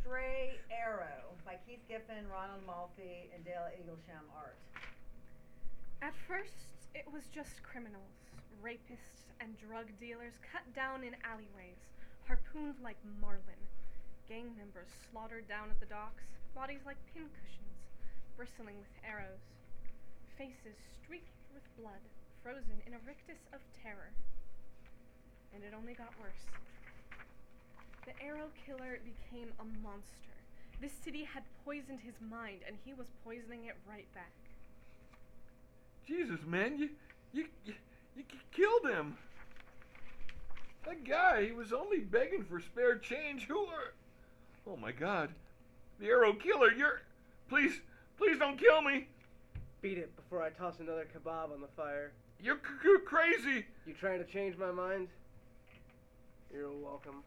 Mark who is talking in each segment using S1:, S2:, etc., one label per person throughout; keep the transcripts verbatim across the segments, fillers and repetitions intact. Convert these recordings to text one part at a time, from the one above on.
S1: Stray Arrow by Keith Giffen, Ronald Malfi, and Dale Eaglesham art.
S2: At first, it was just criminals, rapists, and drug dealers cut down in alleyways, harpooned like marlin. Gang members slaughtered down at the docks, bodies like pincushions, bristling with arrows. Faces streaked with blood, frozen in a rictus of terror. And it only got worse. The arrow killer became a monster. This city had poisoned his mind, and he was poisoning it right back.
S3: Jesus, man, you, you, you, you killed him. That guy, he was only begging for spare change. Who are... Oh, my God. The arrow killer, you're... Please, please don't kill me.
S4: Beat it before I toss another kebab on the fire.
S3: You're c- c- crazy.
S4: You trying to change my mind? You're welcome.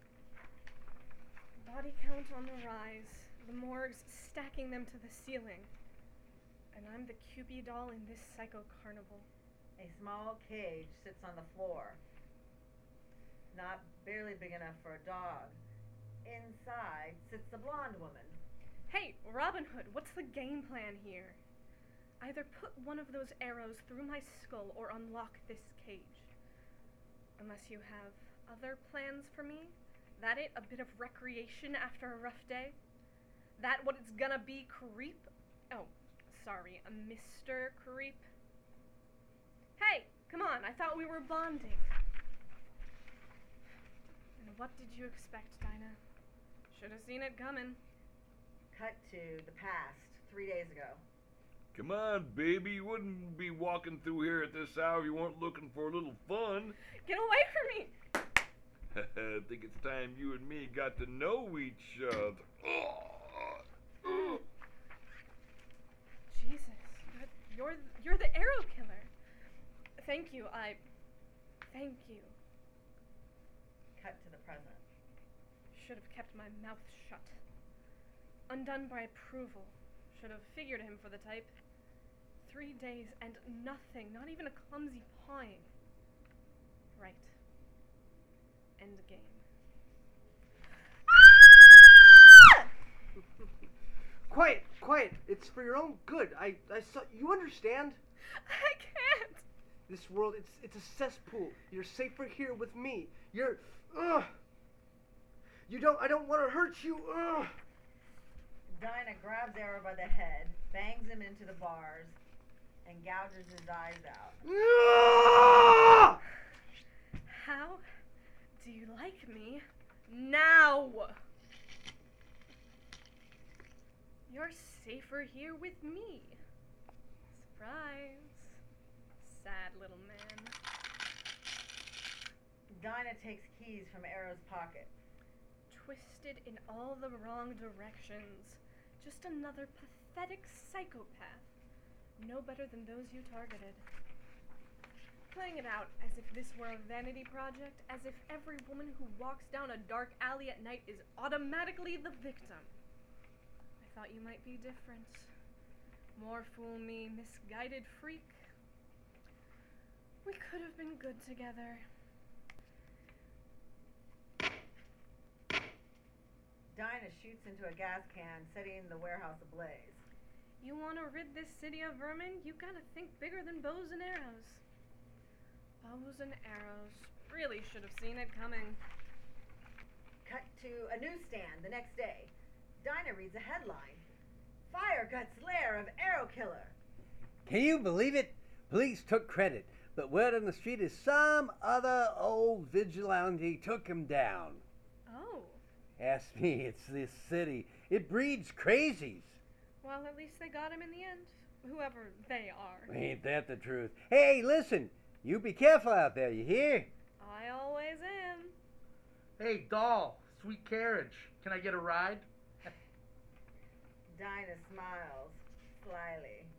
S2: Body count on the rise, the morgues stacking them to the ceiling. And I'm the Cupid doll in this psycho carnival.
S1: A small cage sits on the floor. Not barely big enough for a dog. Inside sits the blonde woman.
S2: Hey, Robin Hood, what's the game plan here? Either put one of those arrows through my skull or unlock this cage. Unless you have other plans for me? That it? A bit of recreation after a rough day? That what it's gonna be, creep? Oh, sorry, a Mister Creep? Hey, come on, I thought we were bonding. And what did you expect, Dinah? Should have seen it coming.
S1: Cut to the past, three days ago.
S3: Come on, baby. You wouldn't be walking through here at this hour if you weren't looking for a little fun.
S2: Get away from me!
S3: I think it's time you and me got to know each other.
S2: Jesus, but you're you're the arrow killer. Thank you, I... Thank you.
S1: Cut to the present.
S2: Should have kept my mouth shut. Undone by approval. Should have figured him for the type. Three days and nothing, not even a clumsy pawing. Right. End game.
S4: Quiet, quiet. It's for your own good. I, I saw. You understand?
S2: I can't.
S4: This world, it's, it's a cesspool. You're safer here with me. You're, ugh. You don't. I don't want to hurt you. Ugh.
S1: Dinah grabs Arrow by the head, bangs him into the bars, and gouges his eyes out.
S4: Ugh!
S2: How do you like me now? You're safer here with me. Surprise. Sad little man.
S1: Dinah takes keys from Arrow's pocket.
S2: Twisted in all the wrong directions. Just another pathetic psychopath. No better than those you targeted. Playing it out as if this were a vanity project, as if every woman who walks down a dark alley at night is automatically the victim. I thought you might be different. More fool me, misguided freak. We could have been good together.
S1: Dinah shoots into a gas can, setting the warehouse ablaze.
S2: You want to rid this city of vermin? You gotta think bigger than bows and arrows. Bows and arrows. Really should have seen it coming.
S1: Cut to a newsstand the next day. Dinah reads a headline. Fire cuts lair of arrow killer.
S5: Can you believe it? Police took credit, but word on the street is some other old vigilante took him down.
S2: Oh.
S5: Ask me, it's this city. It breeds crazies.
S2: Well, at least they got him in the end. Whoever they are.
S5: Ain't that the truth? Hey, listen. You be careful out there, you hear?
S2: I always am.
S6: Hey, doll. Sweet carriage. Can I get a ride?
S1: Dinah smiles slyly.